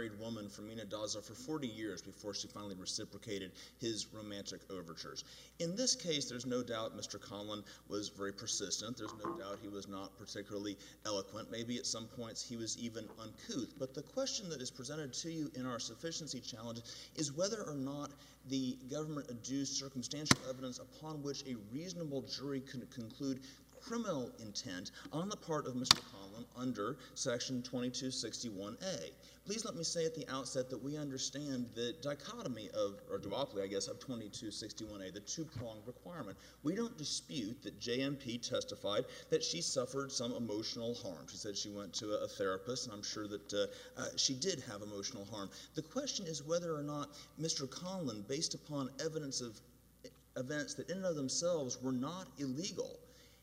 married woman, Fermina Daza, for 40 years before she finally reciprocated his romantic overtures. In this case, there's no doubt Mr. Conlon was very persistent. There's no doubt he was not particularly eloquent. Maybe at some points he was even uncouth. But the question that is presented to you in our sufficiency challenge is whether or not the government adduced circumstantial evidence upon which a reasonable jury could conclude criminal intent on the part of Mr. Conlon under Section 2261A. Please let me say at the outset that we understand the dichotomy of, or duopoly, I guess, of 2261A, the two-pronged requirement. We don't dispute that JMP testified that she suffered some emotional harm. She said she went to a therapist, and I'm sure that she did have emotional harm. The question is whether or not Mr. Conlon, based upon evidence of events that in and of themselves were not illegal,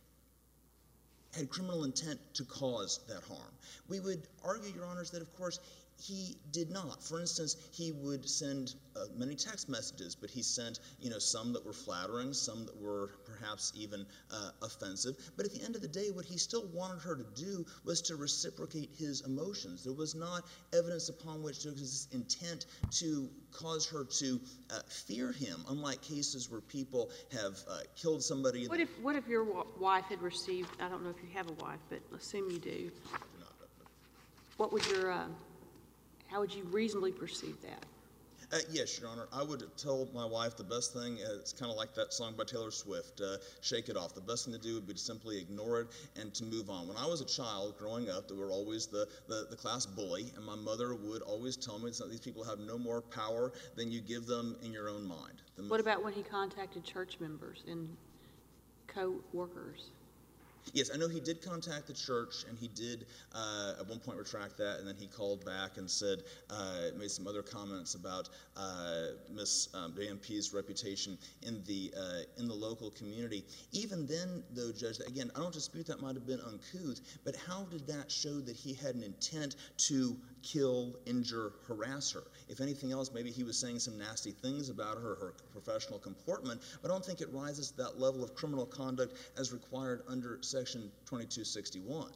had criminal intent to cause that harm. We would argue, Your Honors, that of course he did not. For instance, he would send many text messages, but he sent, some that were flattering, some that were perhaps even offensive. But at the end of the day, what he still wanted her to do was to reciprocate his emotions. There was not evidence upon which there was this intent to cause her to fear him, unlike cases where people have killed somebody. What if your wife had received, I don't know if you have a wife, but assume you do. I do not. What would how would you reasonably perceive that? Yes, Your Honor. I would tell my wife the best thing, it's kind of like that song by Taylor Swift, Shake It Off. The best thing to do would be to simply ignore it and to move on. When I was a child growing up, there were always the class bully, and my mother would always tell me that these people have no more power than you give them in your own mind. What about when he contacted church members and co-workers? Yes, I know he did contact the church, and he did at one point retract that, and then he called back and said, made some other comments about Miss JMP's reputation in the local community. Even then, though, Judge, again, I don't dispute that might have been uncouth, but how did that show that he had an intent to kill, injure, harass her? If anything else, maybe he was saying some nasty things about her professional comportment, but I don't think it rises to that level of criminal conduct as required under Section 2261.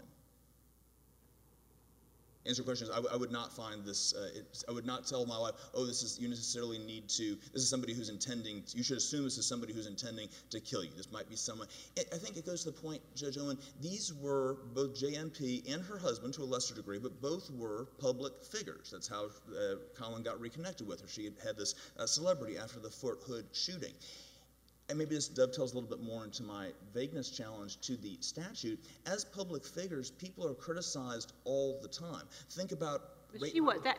Answer your question is, I would not find this, I would not tell my wife, oh, you necessarily need to, this is somebody who's intending, you should assume this is somebody who's intending to kill you. This might be someone, I think it goes to the point, Judge Owen, these were both JMP and her husband to a lesser degree, but both were public figures. That's how Colin got reconnected with her. She had this celebrity after the Fort Hood shooting. And maybe this dovetails a little bit more into my vagueness challenge to the statute. As public figures, people are criticized all the time. Think about... But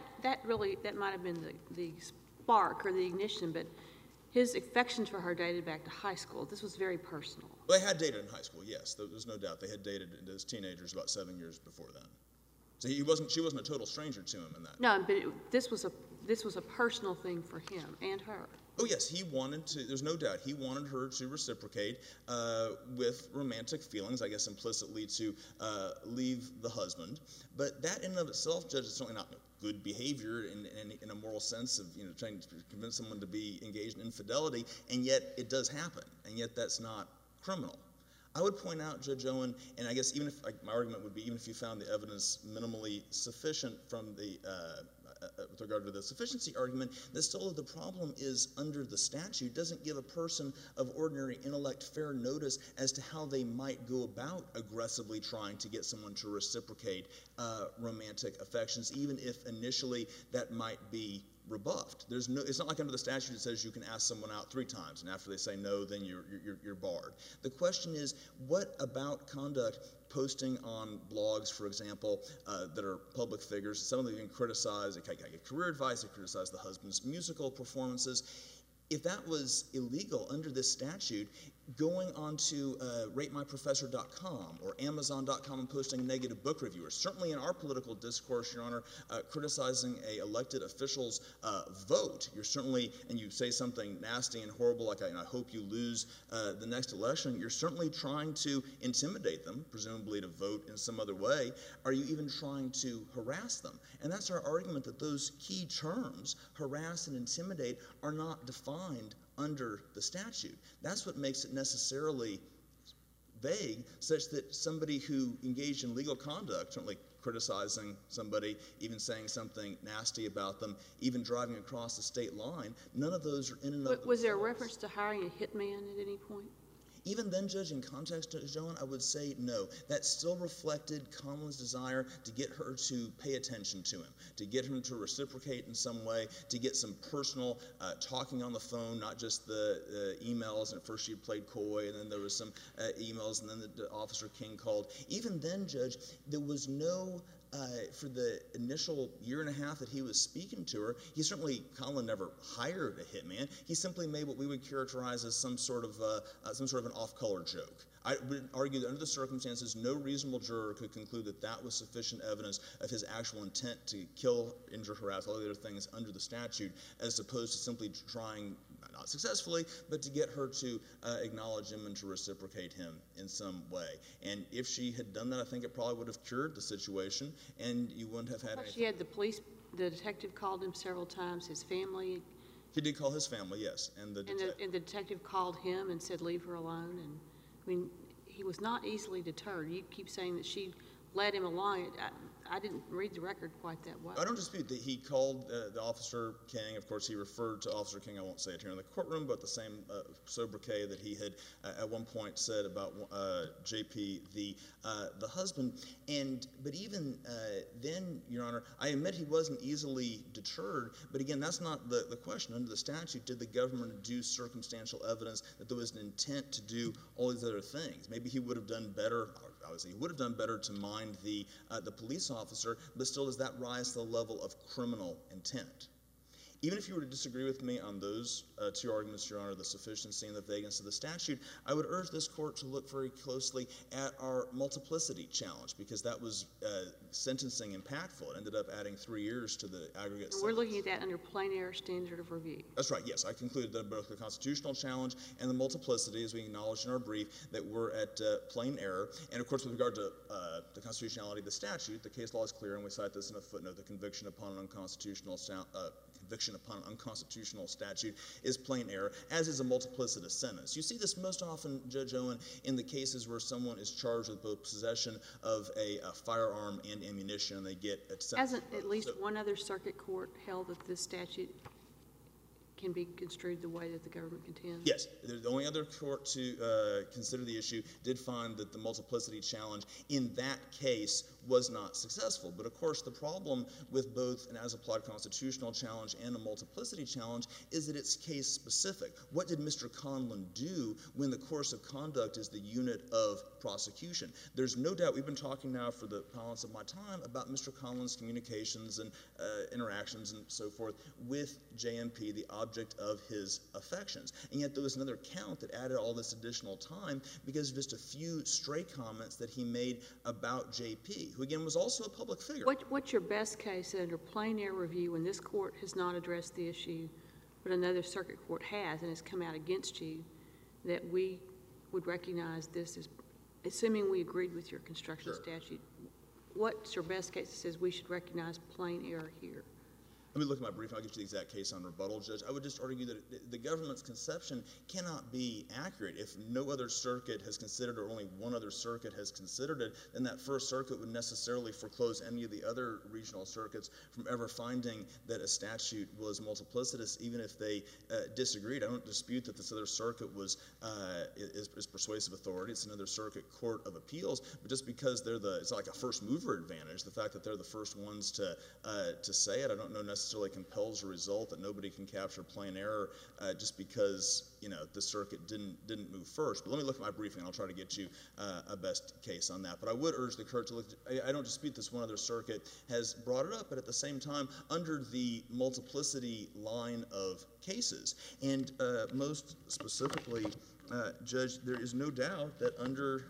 that might have been the spark or the ignition, but his affections for her dated back to high school. This was very personal. Well, they had dated in high school, yes. There's no doubt. They had dated as teenagers about 7 years before then. So she wasn't a total stranger to him in that. No, but this was a personal thing for him and her. Oh, yes, he wanted to, there's no doubt, he wanted her to reciprocate with romantic feelings, I guess implicitly to leave the husband. But that in and of itself, Judge, is certainly not good behavior in a moral sense of trying to convince someone to be engaged in infidelity, and yet it does happen, and yet that's not criminal. I would point out, Judge Owen, and I guess even if, my argument would be, even if you found the evidence minimally sufficient from the, with regard to the sufficiency argument, that still the problem is under the statute doesn't give a person of ordinary intellect fair notice as to how they might go about aggressively trying to get someone to reciprocate romantic affections, even if initially that might be rebuffed. It's not like under the statute it says you can ask someone out 3 times, and after they say no, then you're barred. The question is, what about conduct posting on blogs, for example, that are public figures? Some of them even criticize, they get career advice, they criticize the husband's musical performances. If that was illegal under this statute, going on to ratemyprofessor.com or amazon.com and posting a negative book review, or certainly in our political discourse, Your Honor, criticizing a elected official's vote, you're certainly, and you say something nasty and horrible like, I hope you lose the next election, you're certainly trying to intimidate them, presumably to vote in some other way. Are you even trying to harass them? And that's our argument, that those key terms, harass and intimidate, are not defined under the statute. That's what makes it necessarily vague, such that somebody who engaged in legal conduct, certainly criticizing somebody, even saying something nasty about them, even driving across the state line, none of those are in and of themselves. Was there a reference to hiring a hitman at any point? Even then, Judge, in context, Joan, I would say no. That still reflected Conlon's desire to get her to pay attention to him, to get him to reciprocate in some way, to get some personal talking on the phone, not just the emails. And at first she had played coy, and then there was some emails, and then the Officer King called. Even then, Judge, there was no... for the initial year and a half that he was speaking to her, Conlon never hired a hitman. He simply made what we would characterize as some sort of an off-color joke. I would argue that under the circumstances, no reasonable juror could conclude that that was sufficient evidence of his actual intent to kill, injure, harass, all the other things under the statute, as opposed to simply trying, not successfully, but to get her to acknowledge him and to reciprocate him in some way. And if she had done that, I think it probably would have cured the situation, and you wouldn't have had anything. She had the detective called him several times, his family. He did call his family, yes. And the detective called him and said, leave her alone. And I mean, he was not easily deterred. You keep saying that she led him along. I didn't read the record quite that well. I don't dispute that he called the Officer King. Of course, he referred to Officer King, I won't say it here in the courtroom, but the same sobriquet that he had at one point said about J.P., the husband. But even then, Your Honor, I admit he wasn't easily deterred, but again, that's not the question. Under the statute, did the government deduce circumstantial evidence that there was an intent to do all these other things? Maybe he would have done better, obviously, he would have done better to mind the police officer, but still does that rise to the level of criminal intent? Even if you were to disagree with me on those two arguments, Your Honor, the sufficiency and the vagueness of the statute, I would urge this court to look very closely at our multiplicity challenge, because that was sentencing impactful. It ended up adding 3 years to the aggregate sentence. We're looking at that under plain error standard of review. That's right, yes. I concluded that both the constitutional challenge and the multiplicity, as we acknowledged in our brief, that we're at plain error. And of course, with regard to the constitutionality of the statute, the case law is clear, and we cite this in a footnote. The conviction upon an unconstitutional statute is plain error, as is a multiplicitous sentence. You see this most often, Judge Owen, in the cases where someone is charged with both possession of a firearm and ammunition, and they get a sentence. Hasn't at least one other circuit court held that this statute can be construed the way that the government contends? Yes. The only other court to consider the issue did find that the multiplicity challenge in that case was not successful. But of course, the problem with both an as-applied constitutional challenge and a multiplicity challenge is that it's case-specific. What did Mr. Conlon do when the course of conduct is the unit of prosecution? There's no doubt, we've been talking now for the balance of my time about Mr. Conlon's communications and interactions and so forth with JMP, the object of his affections. And yet there was another count that added all this additional time because of just a few stray comments that he made about JP, who again was also a public figure. What's your best case under plain error review when this court has not addressed the issue, but another circuit court has and has come out against you, that we would recognize this as, assuming we agreed with your construction statute, what's your best case that says we should recognize plain error here? Let me look at my brief, and I'll get you the exact case on rebuttal, Judge. I would just argue that the government's conception cannot be accurate. If no other circuit has considered, or only one other circuit has considered it, then that first circuit would necessarily foreclose any of the other regional circuits from ever finding that a statute was multiplicitous, even if they disagreed. I don't dispute that this other circuit is persuasive authority. It's another circuit court of appeals, but just because it's like a first mover advantage, the fact that they're the first ones to say it, I don't know necessarily compels a result that nobody can capture plain error just because the circuit didn't move first. But let me look at my briefing, and I'll try to get you a best case on that. But I would urge the court to look. I don't dispute this one other circuit has brought it up, but at the same time, under the multiplicity line of cases, and most specifically, Judge, there is no doubt that under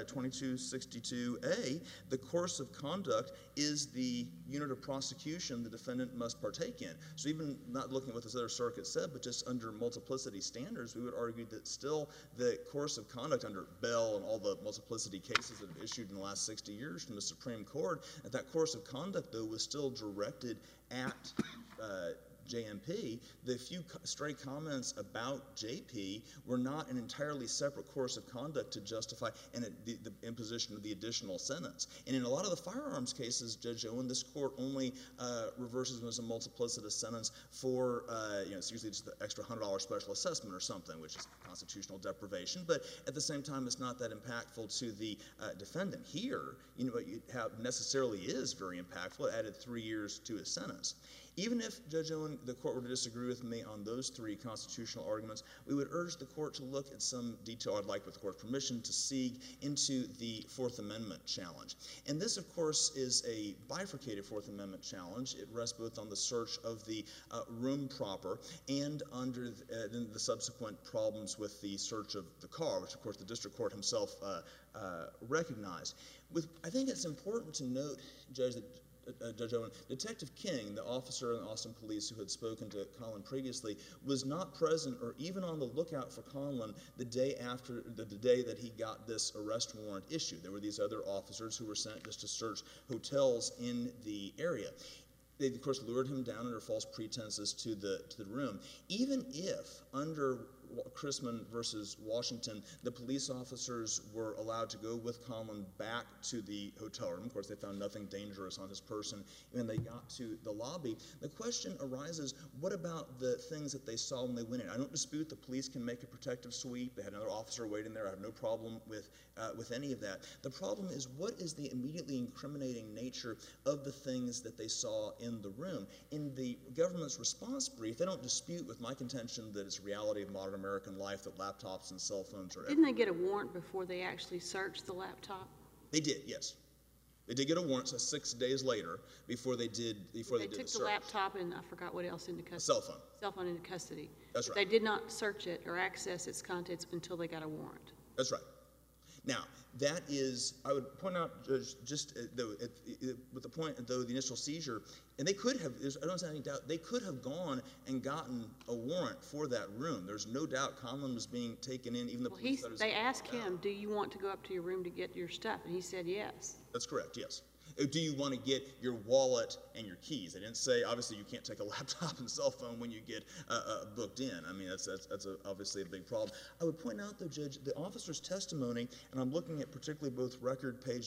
2262A, the course of conduct is the unit of prosecution the defendant must partake in. So even not looking at what this other circuit said, but just under multiplicity standards, we would argue that still the course of conduct under Bell and all the multiplicity cases that have issued in the last 60 years from the Supreme Court, that course of conduct, though, was still directed at JMP, the few stray comments about JP were not an entirely separate course of conduct to justify the imposition of the additional sentence. And in a lot of the firearms cases, Judge Owen, this court only reverses them as a multiplicitous sentence for, it's usually just the extra $100 special assessment or something, which is constitutional deprivation. But at the same time, it's not that impactful to the defendant. Here, what you have necessarily is very impactful. It added 3 years to his sentence. Even if, Judge Owen, the court were to disagree with me on those 3 constitutional arguments, we would urge the court to look at some detail, I'd like with the court's permission, to see into the Fourth Amendment challenge. And this, of course, is a bifurcated Fourth Amendment challenge. It rests both on the search of the room proper and under the subsequent problems with the search of the car, which, of course, the district court himself recognized. I think it's important to note, Judge Owen, Detective King, the officer in the Austin Police who had spoken to Conlon previously, was not present or even on the lookout for Conlon the day after the day that he got this arrest warrant issued. There were these other officers who were sent just to search hotels in the area. They, of course, lured him down under false pretenses to the room. Even if, under Chrisman versus Washington, the police officers were allowed to go with Conlon back to the hotel room. Of course, they found nothing dangerous on his person when they got to the lobby. The question arises, what about the things that they saw when they went in? I don't dispute the police can make a protective sweep. They had another officer waiting there. I have no problem with any of that. The problem is, what is the immediately incriminating nature of the things that they saw in the room? In the government's response brief, they don't dispute with my contention that it's a reality of modern American life that laptops and cell phones are Didn't they get a warrant before they actually searched the laptop? They did, yes. They did get a warrant, so 6 days later, before they did the search. They took the laptop and I forgot what else into custody. A cell phone. Cell phone into custody. That's right. They did not search it or access its contents until they got a warrant. That's right. Now, that is, I would point out, Judge, just with the point, though, the initial seizure, and they could have, I don't see any doubt, they could have gone and gotten a warrant for that room. There's no doubt Conlon was being taken in, even the police. They asked him, do you want to go up to your room to get your stuff? And he said yes. That's correct, yes. Do you want to get your wallet and your keys? They didn't say, obviously, you can't take a laptop and cell phone when you get booked in. I mean, that's obviously a big problem. I would point out, though, Judge, the officer's testimony, and I'm looking at particularly both record page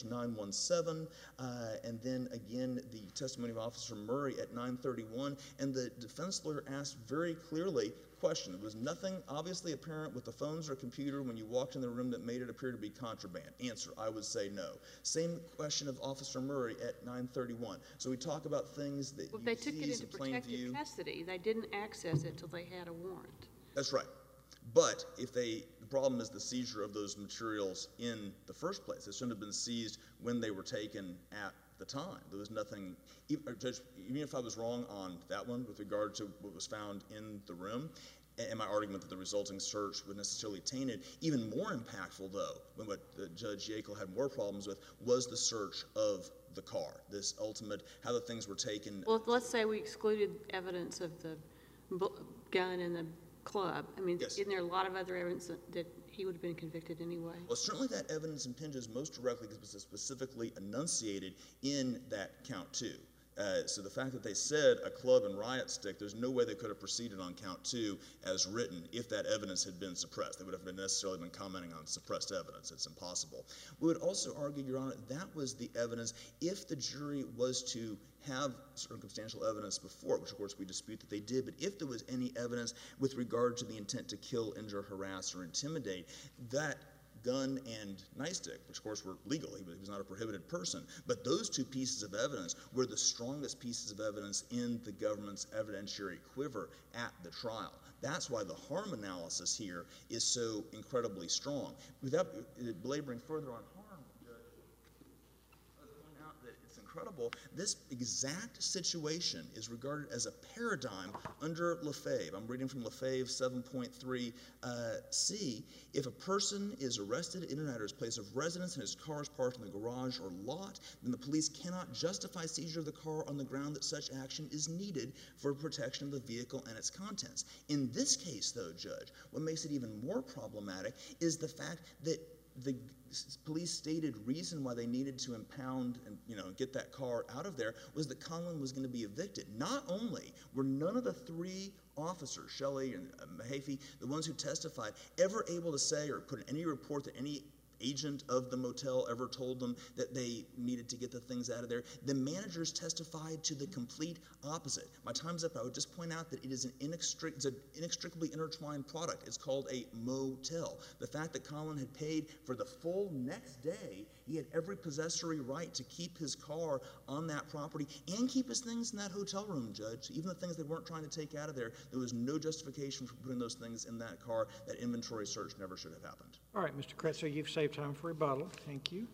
917 and then, again, the testimony of Officer Murray at 931, and the defense lawyer asked very clearly, question, there was nothing obviously apparent with the phones or computer when you walked in the room that made it appear to be contraband. Answer, I would say no. Same question of Officer Murray at 931. So we talk about things that you they took it seize into in plain view. protective custody. They didn't access it until they had a warrant. That's right. But if the problem is the seizure of those materials in the first place. It shouldn't have been seized when they were taken at the time. There was nothing, Judge, even if I was wrong on that one with regard to what was found in the room, and my argument that the resulting search would necessarily taint it, even more impactful, though, when what Judge Yackel had more problems with, was the search of the car, this ultimate, how the things were taken. Well, let's say we excluded evidence of the gun in the club. I mean, yes. Isn't there a lot of other evidence that he would have been convicted anyway? Well, certainly that evidence impinges most directly because it was specifically enunciated in that count 2. So the fact that they said a club and riot stick, there's no way they could have proceeded on count 2 as written if that evidence had been suppressed. They would have necessarily been commenting on suppressed evidence. It's impossible. We would also argue, Your Honor, that was the evidence if the jury was to have circumstantial evidence before, which of course we dispute that they did, but if there was any evidence with regard to the intent to kill, injure, harass, or intimidate, that gun and nightstick, which of course were legal, he was not a prohibited person, but those 2 pieces of evidence were the strongest pieces of evidence in the government's evidentiary quiver at the trial. That's why the harm analysis here is so incredibly strong. Without belaboring further on harm, I'd point out that it's incredible. This exact situation is regarded as a paradigm under Lefebvre. I'm reading from Lefebvre 7.3c. If a person is arrested in and out of his place of residence and his car is parked in the garage or lot, then the police cannot justify seizure of the car on the ground that such action is needed for protection of the vehicle and its contents. In this case, though, Judge, what makes it even more problematic is the fact that the police stated reason why they needed to impound and get that car out of there was that Conlon was going to be evicted. Not only were none of the three officers, Shelley and Mahaffey, the ones who testified, ever able to say or put in any report that any agent of the motel ever told them that they needed to get the things out of there. The managers testified to the complete opposite. My time's up. I would just point out that it is an inextricably intertwined product. It's called a motel. The fact that Conlon had paid for the full next day, he had every possessory right to keep his car on that property and keep his things in that hotel room, Judge. Even the things they weren't trying to take out of there, there was no justification for putting those things in that car. That inventory search never should have happened. All right, Mr. Kretzer, you've saved time for rebuttal. Thank you.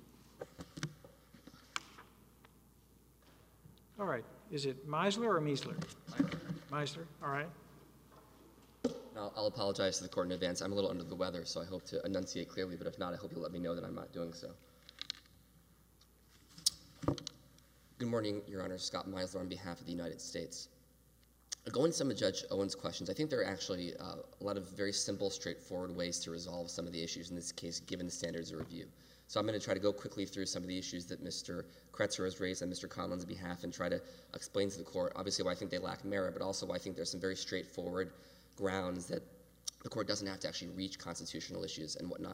All right. Is it Meisler or Meisler? Meisler. All right. I'll apologize to the court in advance. I'm a little under the weather, so I hope to enunciate clearly, but if not, I hope you'll let me know that I'm not doing so. Good morning, Your Honor. Scott Meisler on behalf of the United States. Going to some of Judge Owen's questions, I think there are actually a lot of very simple, straightforward ways to resolve some of the issues in this case, given the standards of review. So I'm going to try to go quickly through some of the issues that Mr. Kretzer has raised on Mr. Conlon's behalf and try to explain to the court, obviously, why I think they lack merit, but also why I think there's some very straightforward grounds that the court doesn't have to actually reach constitutional issues and whatnot.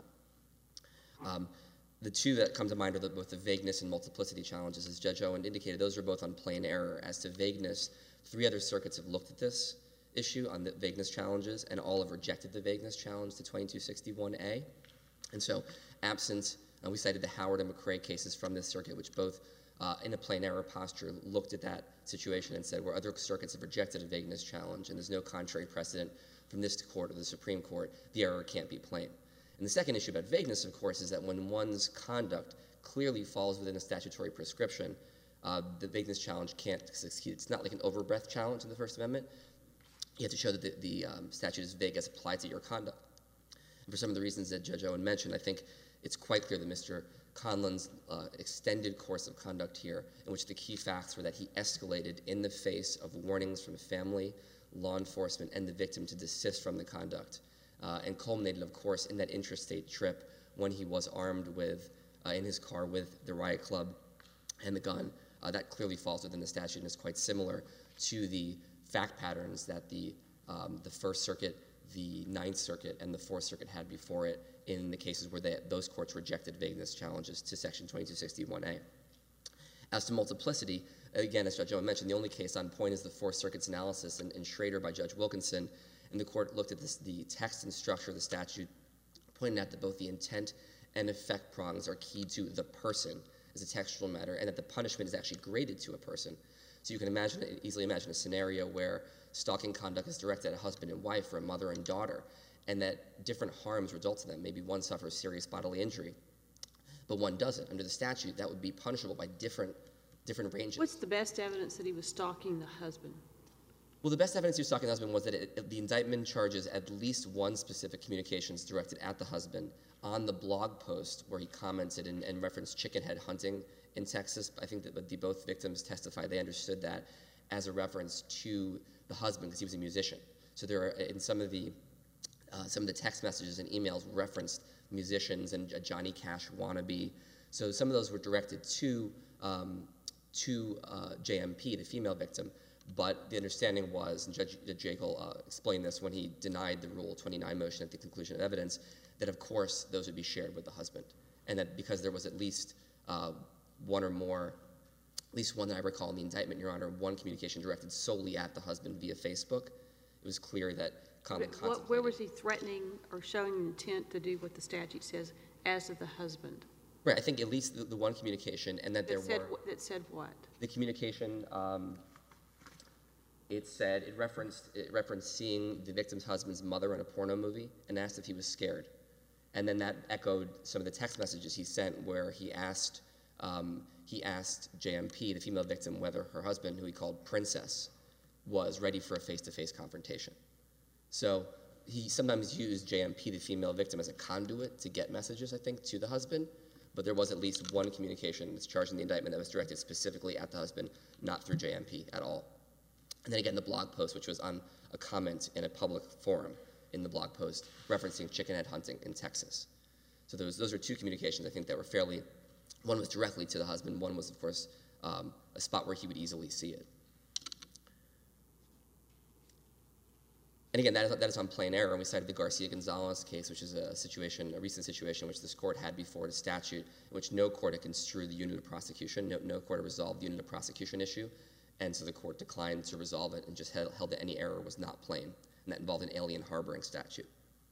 The two that come to mind are both the vagueness and multiplicity challenges. As Judge Owen indicated, those are both on plain error. As to vagueness, 3 other circuits have looked at this issue on the vagueness challenges, and all have rejected the vagueness challenge to 2261A. And so, absent, we cited the Howard and McCrae cases from this circuit, which both, in a plain error posture, looked at that situation and said, where other circuits have rejected a vagueness challenge, and there's no contrary precedent from this court or the Supreme Court, the error can't be plain. And the second issue about vagueness, of course, is that when one's conduct clearly falls within a statutory prescription, the vagueness challenge can't succeed. It's not like an overbreadth challenge in the First Amendment. You have to show that the statute is vague as applied to your conduct. And for some of the reasons that Judge Owen mentioned, I think it's quite clear that Mr. Conlon's extended course of conduct here, in which the key facts were that he escalated in the face of warnings from family, law enforcement, and the victim to desist from the conduct, and culminated, of course, in that interstate trip when he was armed with, in his car with the riot club and the gun. That clearly falls within the statute and is quite similar to the fact patterns that the First Circuit, the Ninth Circuit, and the Fourth Circuit had before it in the cases where those courts rejected vagueness challenges to Section 2261A. As to multiplicity, again, as Judge Owen mentioned, the only case on point is the Fourth Circuit's analysis in Schrader by Judge Wilkinson, and the court looked at the text and structure of the statute, pointing out that both the intent and effect prongs are key to the person as a textual matter, and that the punishment is actually graded to a person. So you can easily imagine a scenario where stalking conduct is directed at a husband and wife or a mother and daughter, and that different harms result to them. Maybe one suffers serious bodily injury, but one doesn't. Under the statute, that would be punishable by different ranges. What's the best evidence that he was stalking the husband? Well, the best evidence he was stalking the husband was that the indictment charges at least one specific communications directed at the husband on the blog post where he commented and referenced chickenhead hunting in Texas. I think that both victims testified they understood that as a reference to the husband because he was a musician. So there are, in some of the text messages and emails referenced musicians and a Johnny Cash wannabe. So some of those were directed to JMP, the female victim. But the understanding was, and Judge Jekyll explained this when he denied the Rule 29 motion at the conclusion of evidence, that of course those would be shared with the husband. And that because there was at least one or more, at least one that I recall in the indictment, Your Honor, one communication directed solely at the husband via Facebook, it was clear that Conlon contemplated. Where was he threatening or showing intent to do what the statute says as to the husband? Right, I think at least the one communication, and that there were... That said what? The communication... It referenced seeing the victim's husband's mother in a porno movie and asked if he was scared. And then that echoed some of the text messages he sent where he asked JMP, the female victim, whether her husband, who he called Princess, was ready for a face-to-face confrontation. So he sometimes used JMP, the female victim, as a conduit to get messages, I think, to the husband. But there was at least one communication that's charged in the indictment that was directed specifically at the husband, not through JMP at all. And then again, the blog post, which was on a comment in a public forum in the blog post, referencing chickenhead hunting in Texas. So those are two communications I think that were fairly, one was directly to the husband, one was, of course, a spot where he would easily see it. And again, that is on plain error, and we cited the Garcia-Gonzalez case, which is a recent situation which this court had before the statute, in which no court had construed the unit of prosecution, no court had resolved the unit of prosecution issue, and so the court declined to resolve it and just held that any error was not plain, and that involved an alien harboring statute.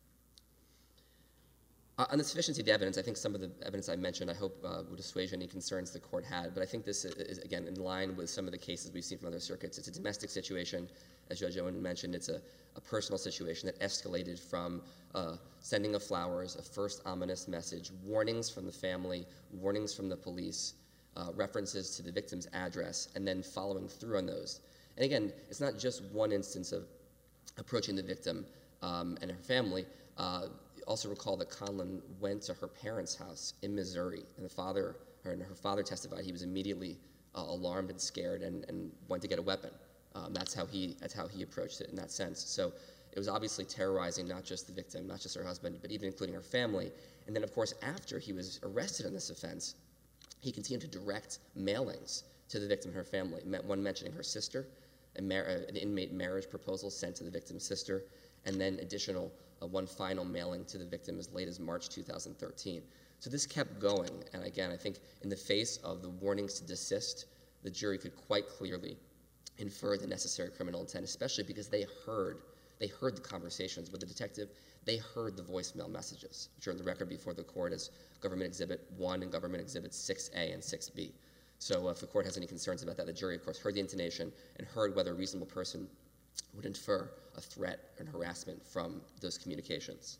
On the sufficiency of the evidence, I think some of the evidence I mentioned, I hope would assuage any concerns the court had, but I think this is, again, in line with some of the cases we've seen from other circuits. It's a domestic situation. As Judge Owen mentioned, it's a personal situation that escalated from sending of flowers, a first ominous message, warnings from the family, warnings from the police, references to the victim's address, and then following through on those. And again, it's not just one instance of approaching the victim and her family. Also recall that Conlon went to her parents' house in Missouri, and her father testified he was immediately alarmed and scared and went to get a weapon. That's how he approached it in that sense. So it was obviously terrorizing not just the victim, not just her husband, but even including her family. And then, of course, after he was arrested on this offense, he continued to direct mailings to the victim and her family, one mentioning her sister, an inmate marriage proposal sent to the victim's sister, and then additional one final mailing to the victim as late as March 2013. So this kept going, and again, I think in the face of the warnings to desist, the jury could quite clearly infer the necessary criminal intent, especially because they heard the conversations with the detective. They heard the voicemail messages, which are in the record before the court as Government Exhibit 1 and Government Exhibit 6A and 6B. So if the court has any concerns about that, the jury, of course, heard the intonation and heard whether a reasonable person would infer a threat and harassment from those communications.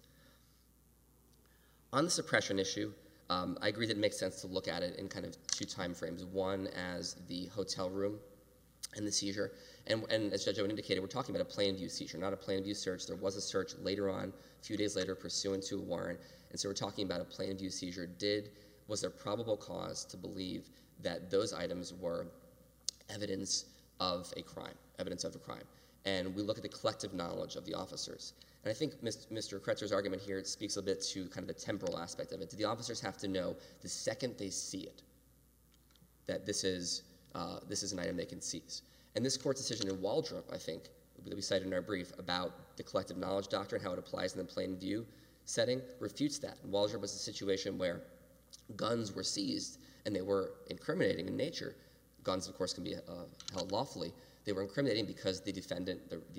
On the suppression issue, I agree that it makes sense to look at it in kind of two time frames. One as the hotel room and the seizure. And as Judge Owen indicated, we're talking about a plain view seizure, not a plain view search. There was a search later on, a few days later, pursuant to a warrant. And so we're talking about a plain view seizure. Was there probable cause to believe that those items were evidence of a crime? And we look at the collective knowledge of the officers. And I think Mr. Kretzer's argument here speaks a bit to kind of the temporal aspect of it. Do the officers have to know the second they see it that this is an item they can seize? And this court's decision in Waldrop, I think, that we cited in our brief about the collective knowledge doctrine, how it applies in the plain view setting, refutes that. And Waldrop was a situation where guns were seized and they were incriminating in nature. Guns, of course, can be held lawfully. They were incriminating because the defendant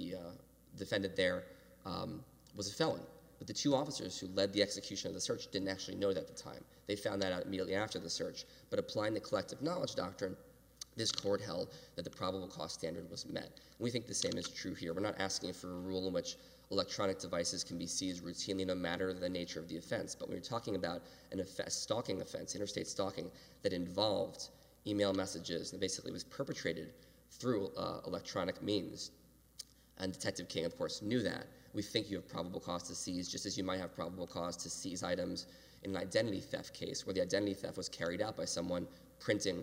there was a felon. But the two officers who led the execution of the search didn't actually know that at the time. They found that out immediately after the search. But applying the collective knowledge doctrine, this court held that the probable cause standard was met. And we think the same is true here. We're not asking for a rule in which electronic devices can be seized routinely no matter the nature of the offense. But when you're talking about a stalking offense, interstate stalking, that involved email messages and basically was perpetrated through electronic means, and Detective King, of course, knew that, we think you have probable cause to seize, just as you might have probable cause to seize items in an identity theft case where the identity theft was carried out by someone printing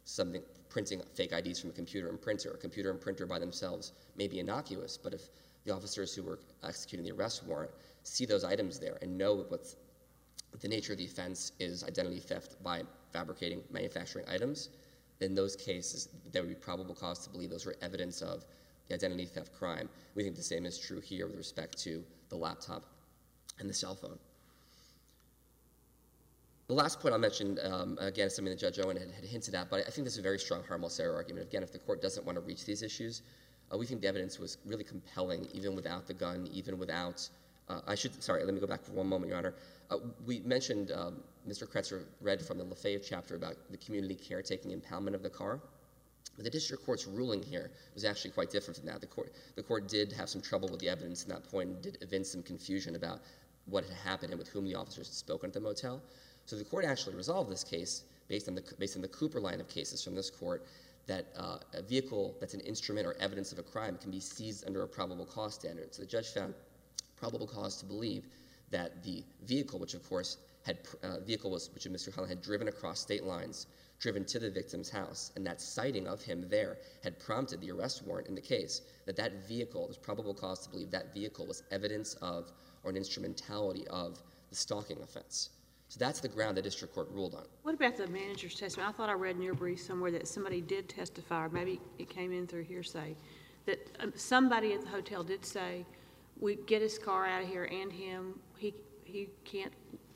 fake IDs from a computer and printer. A computer and printer by themselves may be innocuous, but if the officers who were executing the arrest warrant see those items there and know what the nature of the offense is identity theft by fabricating, manufacturing items, then in those cases, there would be probable cause to believe those were evidence of the identity theft crime. We think the same is true here with respect to the laptop and the cell phone. The last point I'll mention, again, is something that Judge Owen had hinted at, but I think this is a very strong harmless error argument. Again, if the court doesn't want to reach these issues, we think the evidence was really compelling, even without the gun, even without, sorry, let me go back for one moment, Your Honor. We mentioned, Mr. Kretzer read from the Lefebvre chapter about the community caretaking impoundment of the car. But the district court's ruling here was actually quite different from that. The court did have some trouble with the evidence at that point and did evince some confusion about what had happened and with whom the officers had spoken at the motel. So the court actually resolved this case based on the Cooper line of cases from this court that a vehicle that's an instrument or evidence of a crime can be seized under a probable cause standard. So the judge found probable cause to believe that the vehicle, which of course which Mr. Cullen had driven across state lines, driven to the victim's house, and that sighting of him there had prompted the arrest warrant in the case, that vehicle, there's probable cause to believe that vehicle was evidence of or an instrumentality of the stalking offense. So that's the ground the district court ruled on. What about the manager's testimony? I thought I read in your brief somewhere that somebody did testify, or maybe it came in through hearsay, that somebody at the hotel did say, we get his car out of here and him, he can't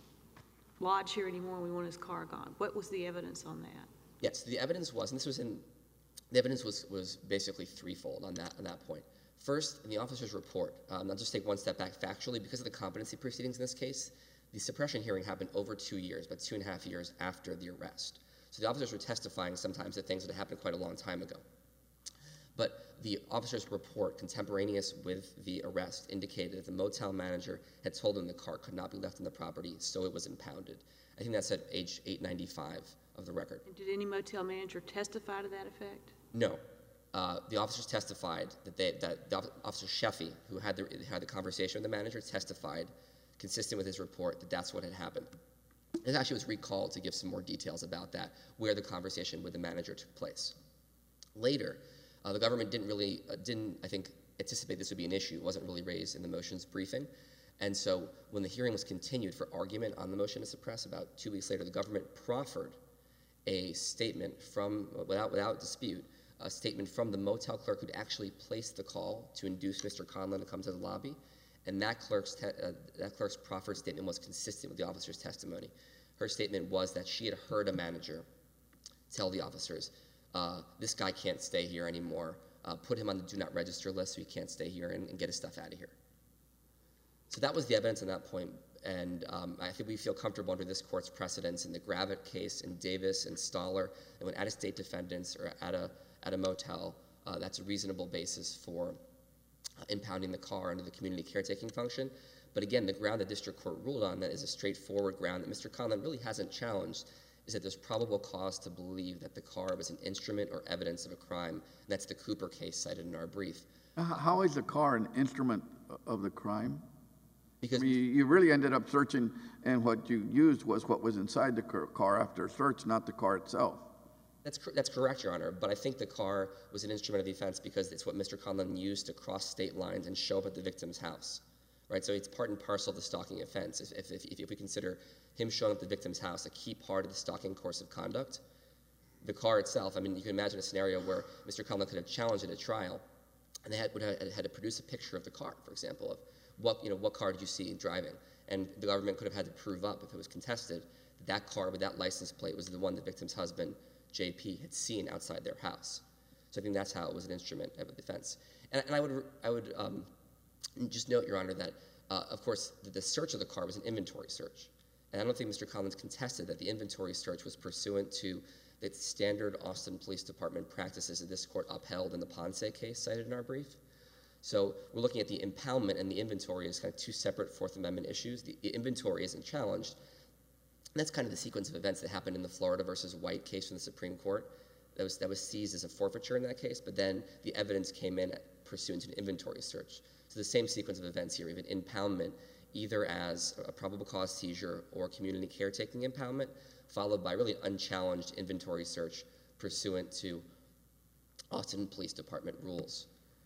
lodge here anymore, and we want his car gone. What was the evidence on that? Yes, the evidence was, and this was in, the evidence was basically threefold on that point. First, in the officer's report, I'll just take one step back factually, because of the competency proceedings in this case, the suppression hearing happened over 2 years, about 2.5 years after the arrest. So the officers were testifying sometimes to things that had happened quite a long time ago. But the officer's report, contemporaneous with the arrest, indicated that the motel manager had told him the car could not be left on the property, so it was impounded. I think that's at age 895 of the record. And did any motel manager testify to that effect? No. The officers testified that Officer Sheffy, who had the conversation with the manager, testified, consistent with his report, that that's what had happened. It actually was recalled to give some more details about that, where the conversation with the manager took place. Later, the government didn't, I think, anticipate this would be an issue. It wasn't really raised in the motions briefing. And so when the hearing was continued for argument on the motion to suppress, about 2 weeks later, the government proffered a statement from, without dispute, a statement from the motel clerk who'd actually placed the call to induce Mr. Conlon to come to the lobby. And that clerk's proffered statement was consistent with the officer's testimony. Her statement was that she had heard a manager tell the officers, this guy can't stay here anymore. Put him on the do not register list so he can't stay here, and get his stuff out of here. So that was the evidence on that point, and I think we feel comfortable under this court's precedents in the Gravitt case, in Davis and Stoller, and when out-of-state defendants are at a motel, that's a reasonable basis for impounding the car under the community caretaking function. But again, the ground the district court ruled on that is a straightforward ground that Mr. Conlon really hasn't challenged, is that there's probable cause to believe that the car was an instrument or evidence of a crime. And that's the Cooper case cited in our brief. How is the car an instrument of the crime? Because I mean, you really ended up searching, and what you used was what was inside the car after search, not the car itself. That's correct, Your Honor, but I think the car was an instrument of defense because it's what Mr. Conlon used to cross state lines and show up at the victim's house, right? So it's part and parcel of the stalking offense. If we consider him showing up at the victim's house a key part of the stalking course of conduct, the car itself, I mean, you can imagine a scenario where Mr. Conlon could have challenged at a trial, and they would have had to produce a picture of the car, for example, of what car did you see driving, and the government could have had to prove up, if it was contested, that car with that license plate was the one the victim's husband, JP, had seen outside their house. So I think that's how it was an instrument of defense. And I would just note, Your Honor, that of course the search of the car was an inventory search, and I don't think Mr. Conlon's contested that the inventory search was pursuant to the standard Austin Police Department practices that this court upheld in the Ponce case cited in our brief. So we're looking at the impoundment and the inventory as kind of two separate Fourth Amendment issues. The inventory isn't challenged. And that's kind of the sequence of events that happened in the Florida versus White case from the Supreme Court. That was seized as a forfeiture in that case, but then the evidence came in pursuant to an inventory search. So the same sequence of events here, even impoundment, either as a probable cause seizure or community caretaking impoundment, followed by really unchallenged inventory search pursuant to Austin Police Department rules.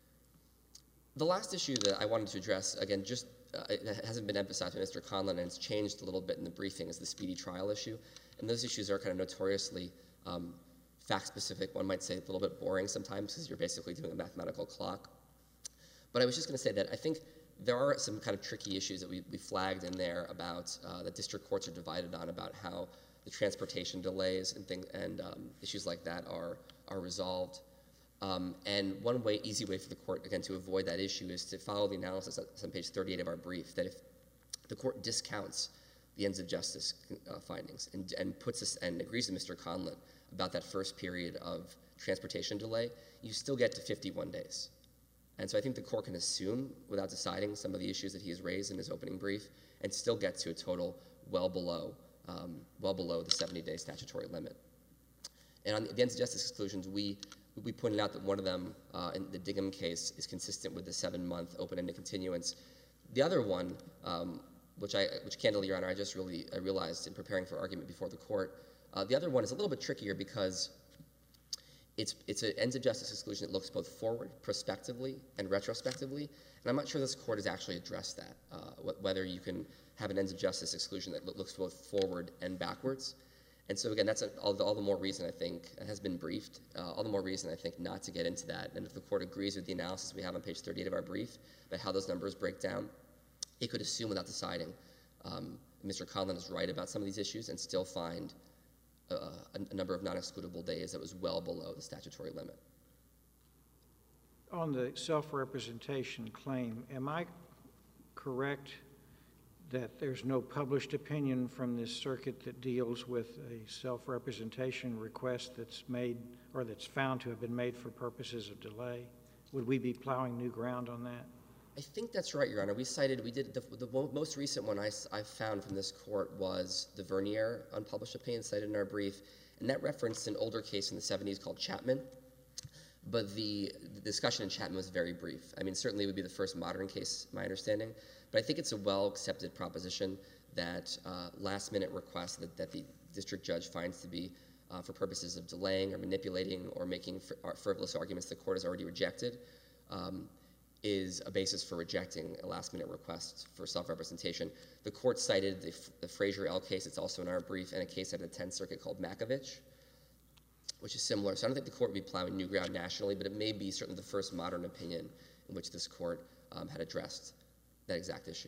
The last issue that I wanted to address, again, just it hasn't been emphasized by Mr. Conlon, and it's changed a little bit in the briefing, is the speedy trial issue. And those issues are kind of notoriously fact-specific. One might say a little bit boring sometimes because you're basically doing a mathematical clock. But I was just going to say that I think there are some kind of tricky issues that we flagged in there about that district courts are divided on, about how the transportation delays and issues like that are resolved. And one easy way for the court, again, to avoid that issue is to follow the analysis that's on page 38 of our brief, that if the court discounts the ends of justice findings and puts this and agrees with Mr. Conlon about that first period of transportation delay, you still get to 51 days. And so I think the court can assume, without deciding some of the issues that he has raised in his opening brief, and still get to a total well below the 70-day statutory limit. And on the ends of justice exclusions, we pointed out that one of them, in the Digham case, is consistent with the 7-month open-ended continuance. The other one, which candidly, Your Honor, I realized in preparing for argument before the court, the other one is a little bit trickier because it's an ends of justice exclusion that looks both forward, prospectively, and retrospectively. And I'm not sure this court has actually addressed that, whether you can have an ends of justice exclusion that looks both forward and backwards. And so again, that's all the more reason I think it has been briefed, all the more reason I think not to get into that. And if the court agrees with the analysis we have on page 38 of our brief about how those numbers break down, it could assume without deciding Mr. Conlon is right about some of these issues and still find a number of non-excludable days that was well below the statutory limit. On the self-representation claim, am I correct that there's no published opinion from this circuit that deals with a self-representation request that's made or that's found to have been made for purposes of delay? Would we be plowing new ground on that? I think that's right, Your Honor. We did the most recent one I found from this court was the Vernier unpublished opinion cited in our brief, and that referenced an older case in the 70s called Chapman, but the discussion in Chapman was very brief. I mean, certainly it would be the first modern case, my understanding, but I think it's a well-accepted proposition that last-minute requests that the district judge finds to be for purposes of delaying or manipulating or making frivolous arguments the court has already rejected is a basis for rejecting a last-minute request for self-representation. The court cited the Frazier L case, it's also in our brief, and a case at the 10th Circuit called Makovich, which is similar. So I don't think the court would be plowing new ground nationally, but it may be certainly the first modern opinion in which this court had addressed that exact issue.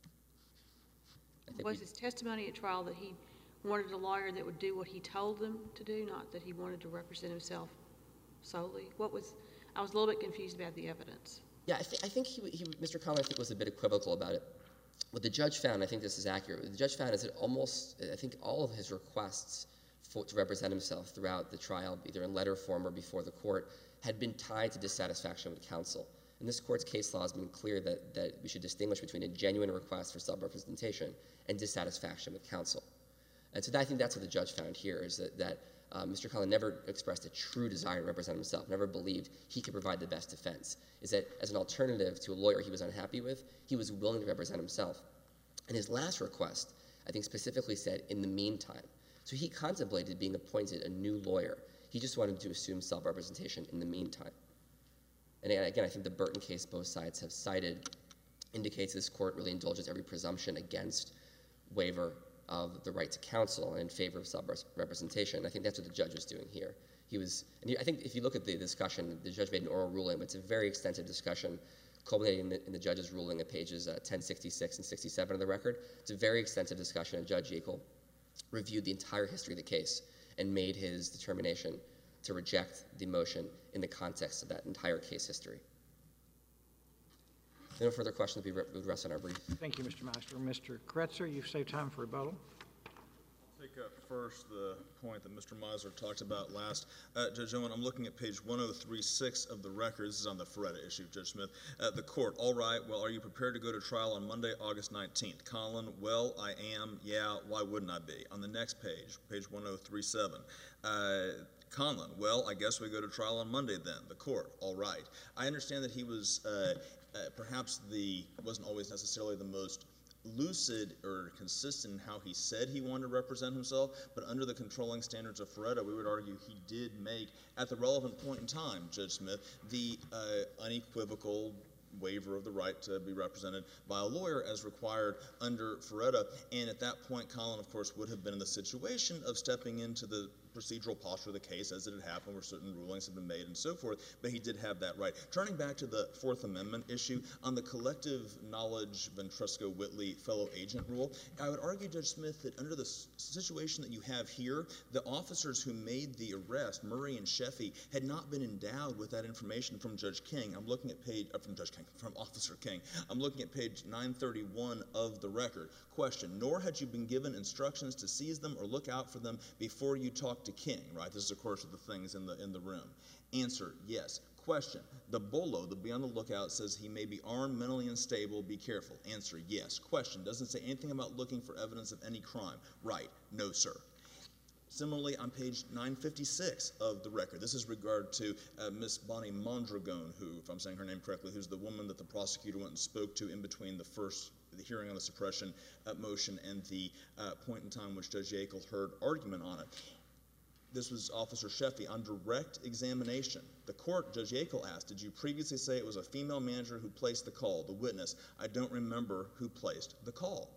Was his testimony at trial that he wanted a lawyer that would do what he told them to do, not that he wanted to represent himself solely? I was a little bit confused about the evidence. Yeah, I think Mr. Conlon, I think, was a bit equivocal about it. What the judge found, I think this is accurate, what the judge found is that I think all of his requests to represent himself throughout the trial, either in letter form or before the court, had been tied to dissatisfaction with counsel. And this court's case law has been clear that we should distinguish between a genuine request for self-representation and dissatisfaction with counsel. And so I think that's what the judge found here, is that Mr. Conlon never expressed a true desire to represent himself, never believed he could provide the best defense, is that as an alternative to a lawyer he was unhappy with, he was willing to represent himself. And his last request, I think, specifically said, in the meantime. So he contemplated being appointed a new lawyer. He just wanted to assume self-representation in the meantime. And again, I think the Burton case both sides have cited indicates this court really indulges every presumption against waiver of the right to counsel and in favor of self-representation. I think that's what the judge was doing here. I think if you look at the discussion, the judge made an oral ruling, but it's a very extensive discussion culminating in the judge's ruling at pages 1066 and 67 of the record. It's a very extensive discussion, and Judge Yackel reviewed the entire history of the case and made his determination to reject the motion in the context of that entire case history. If there are no further questions, we would rest on our brief. Thank you, Mr. Meister. Mr. Kretzer, you've saved time for rebuttal. I'll take up first the point that Mr. Meisler talked about last. Judge Owen, I'm looking at page 1036 of the record. This is on the Ferretta issue, Judge Smith. The court, all right, well, are you prepared to go to trial on Monday, August 19th? Conlon, well, I am. Yeah, why wouldn't I be? On the next page, page 1037. Conlon, well, I guess we go to trial on Monday then. The court, all right. I understand that he was perhaps wasn't always necessarily the most lucid or consistent in how he said he wanted to represent himself, but under the controlling standards of Ferretta, we would argue he did make, at the relevant point in time, Judge Smith, the unequivocal waiver of the right to be represented by a lawyer as required under Ferretta. And at that point, Conlon, of course, would have been in the situation of stepping into the procedural posture of the case as it had happened, where certain rulings had been made and so forth, but he did have that right. Turning back to the Fourth Amendment issue, on the collective knowledge Ventresco-Whitley fellow agent rule, I would argue, Judge Smith, that under the situation that you have here, the officers who made the arrest, Murray and Sheffy, had not been endowed with that information from Judge King. I'm looking at from Officer King. I'm looking at page 931 of the record. Question, nor had you been given instructions to seize them or look out for them before you talked to King, right? This is, of course, the things in the room. Answer, yes. Question, the bolo, the be on the lookout, says he may be armed, mentally unstable, be careful. Answer, yes. Question, doesn't say anything about looking for evidence of any crime. Right, no, sir. Similarly, on page 956 of the record, this is regard to Miss Bonnie Mondragon, who, if I'm saying her name correctly, who's the woman that the prosecutor went and spoke to in between the hearing on the suppression motion and the point in time which Judge Yackel heard argument on it. this was Officer Sheffy, on direct examination, the court, Judge Yackel asked, did you previously say it was a female manager who placed the call? The witness, I don't remember who placed the call.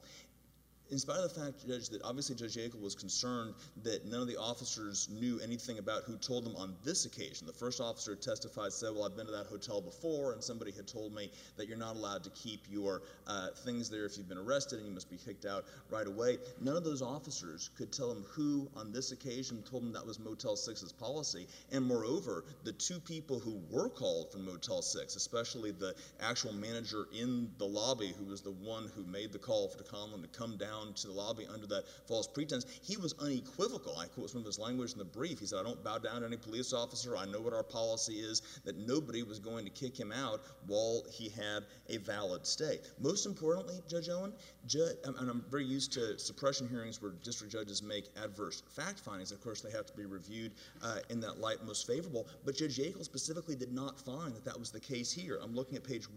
In spite of the fact, Judge, that obviously Judge Yackel was concerned that none of the officers knew anything about who told them on this occasion. The first officer testified, said, well, I've been to that hotel before, and somebody had told me that you're not allowed to keep your things there if you've been arrested, and you must be kicked out right away. None of those officers could tell him who on this occasion told him that was Motel 6's policy. And moreover, the two people who were called from Motel 6, especially the actual manager in the lobby, who was the one who made the call for Conlon to come down to the lobby under that false pretense, he was unequivocal. I quote some of his language in the brief. He said, I don't bow down to any police officer. I know what our policy is, that nobody was going to kick him out while he had a valid stay. Most importantly, Judge Owen, and I'm very used to suppression hearings where district judges make adverse fact findings. Of course, they have to be reviewed in that light most favorable, but Judge Yackel specifically did not find that that was the case here. I'm looking at page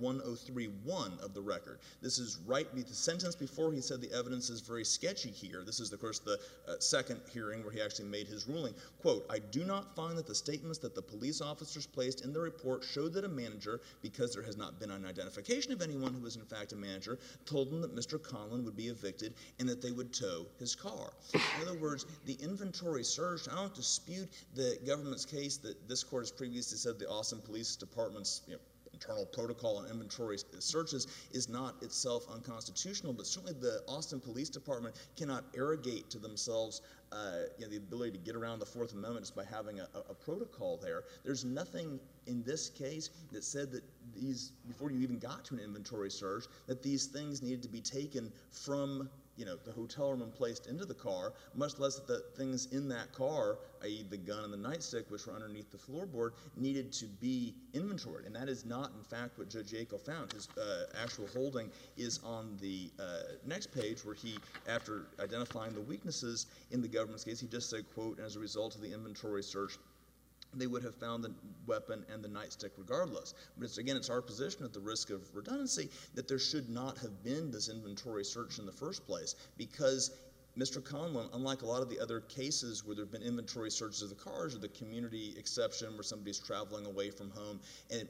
1031 of the record. This is right, the sentence before he said the evidence is very sketchy here. This is, of course, the second hearing where he actually made his ruling. Quote, I do not find that the statements that the police officers placed in the report showed that a manager, because there has not been an identification of anyone who was in fact a manager, told them that Mr. Conlon would be evicted and that they would tow his car. In other words, the inventory search, I don't dispute the government's case that this court has previously said the Austin Police Department's internal protocol and inventory searches is not itself unconstitutional, but certainly the Austin Police Department cannot arrogate to themselves the ability to get around the Fourth Amendment just by having a protocol there. There's nothing in this case that said that these, before you even got to an inventory search, that these things needed to be taken from the hotel room and placed into the car, much less that the things in that car, i.e. the gun and the nightstick, which were underneath the floorboard, needed to be inventoried. And that is not, in fact, what Judge Yackel found. His actual holding is on the next page, where he, after identifying the weaknesses in the government's case, he just said, quote, as a result of the inventory search, they would have found the weapon and the nightstick regardless. But it's our position, at the risk of redundancy, that there should not have been this inventory search in the first place, because Mr. Conlon, unlike a lot of the other cases where there have been inventory searches of the cars, or the community exception where somebody's traveling away from home, and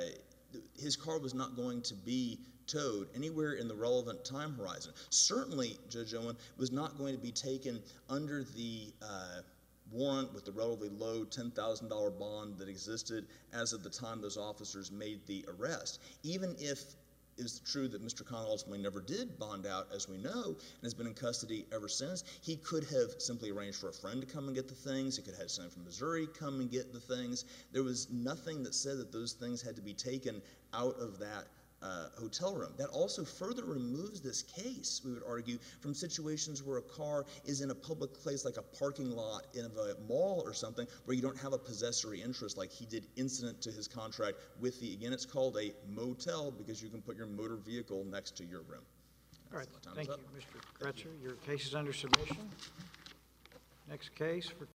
his car was not going to be towed anywhere in the relevant time horizon. Certainly, Judge Owen, was not going to be taken under the warrant with the relatively low $10,000 bond that existed as of the time those officers made the arrest. Even if it's true that Mr. Conlon ultimately never did bond out, as we know, and has been in custody ever since, he could have simply arranged for a friend to come and get the things. He could have had someone from Missouri come and get the things. There was nothing that said that those things had to be taken out of that hotel room. That also further removes this case, we would argue, from situations where a car is in a public place like a parking lot in a mall or something, where you don't have a possessory interest like he did incident to his contract with the, again, it's called a motel because you can put your motor vehicle next to your room. All right, thank you, Mr. Kretzer. Your case is under submission. Next case for